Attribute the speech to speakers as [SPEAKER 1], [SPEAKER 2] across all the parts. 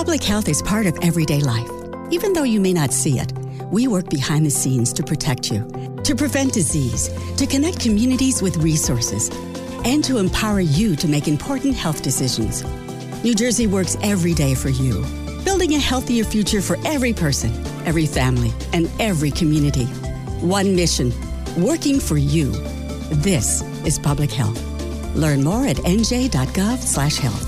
[SPEAKER 1] Public health is part of everyday life. Even though you may not see it, we work behind the scenes to protect you, to prevent disease, to connect communities with resources, and to empower you to make important health decisions. New Jersey works every day for you, building a healthier future for every person, every family, and every community. One mission, working for you. This is public health. Learn more at nj.gov/health.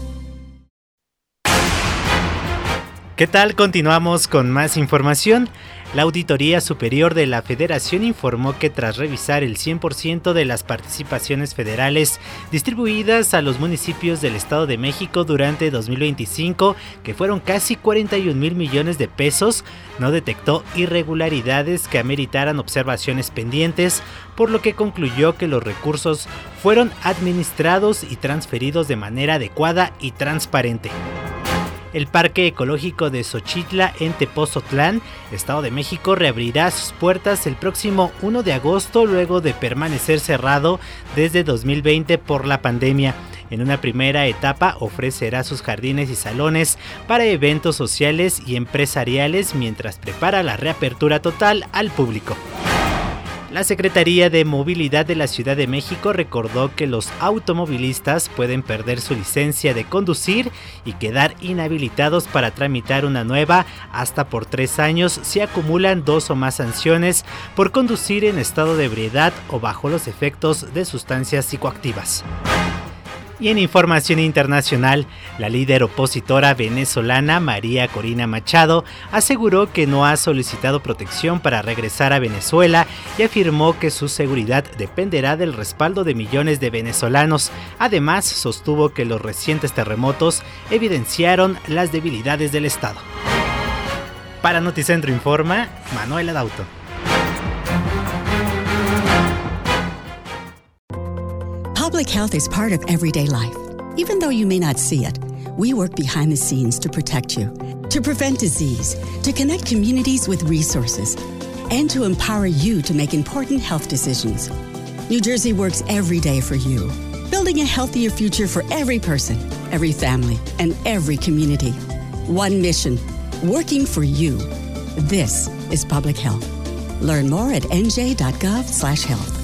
[SPEAKER 2] ¿Qué tal? Continuamos con más información. La Auditoría Superior de la Federación informó que tras revisar el 100% de las participaciones federales distribuidas a los municipios del Estado de México durante 2025, que fueron casi 41,000 millones de pesos, no detectó irregularidades que ameritaran observaciones pendientes, por lo que concluyó que los recursos fueron administrados y transferidos de manera adecuada y transparente. El Parque Ecológico de Xochitla en Tepoztlán, Estado de México, reabrirá sus puertas el próximo 1 de agosto luego de permanecer cerrado desde 2020 por la pandemia. En una primera etapa ofrecerá sus jardines y salones para eventos sociales y empresariales mientras prepara la reapertura total al público. La Secretaría de Movilidad de la Ciudad de México recordó que los automovilistas pueden perder su licencia de conducir y quedar inhabilitados para tramitar una nueva hasta por 3 años si acumulan 2 o más sanciones por conducir en estado de ebriedad o bajo los efectos de sustancias psicoactivas. Y en información internacional, la líder opositora venezolana María Corina Machado aseguró que no ha solicitado protección para regresar a Venezuela y afirmó que su seguridad dependerá del respaldo de millones de venezolanos. Además, sostuvo que los recientes terremotos evidenciaron las debilidades del Estado. Para Noticentro Informa, Manuel Adauto.
[SPEAKER 1] Public health is part of everyday life. Even though you may not see it, we work behind the scenes to protect you, to prevent disease, to connect communities with resources, and to empower you to make important health decisions. New Jersey works every day for you, building a healthier future for every person, every family, and every community. One mission, working for you. This is public health. Learn more at nj.gov/health.